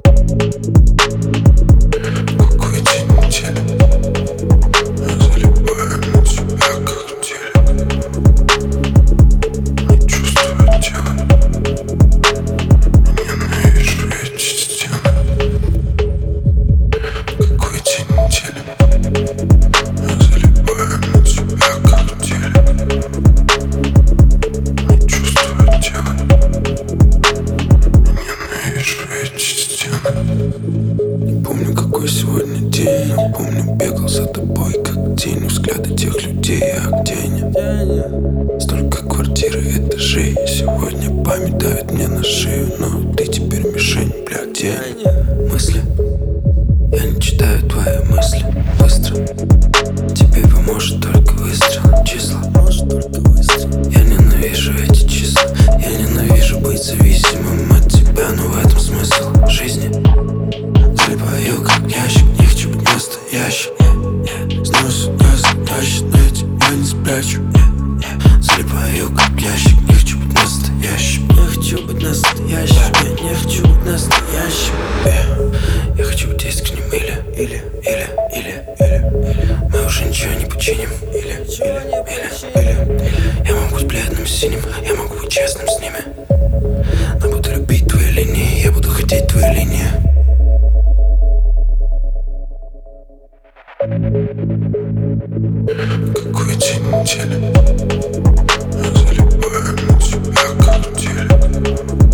Какой день недели? Залипаю на тебя, как телек. Не чувствую тела. Ненавижу эти стены. Какой день недели? Залипаю на тебя, как телек. Не чувствую тела. Ненавижу эти стены. Не помню, какой сегодня день, но помню, бегал за тобой, как тень. Взгляды тех людей, а где они? Столько квартир и этажей. Сегодня память давит мне на шею, но ты теперь мишень, бля, где они? Мысли, я не читаю твои мысли быстро. Тебе поможет только выстрел. Числа, я ненавижу эти числа. Я ненавижу быть зависимым от тебя, но в этом смысл жизни. Залипаю как ящик, не хочу быть настоящим. Снова тащит, но я тебя не спрячу. Залипаю как ящик, не хочу быть настоящим. Не хочу быть настоящим, я не хочу быть настоящим. Я хочу быть искренним или мы уже ничего не починим. Или я могу быть бледным синим, я могу быть честным с ними. Но буду любить твои линии, я буду хотеть твои линии. Какой день недели? Залипаю на тебя, как телек.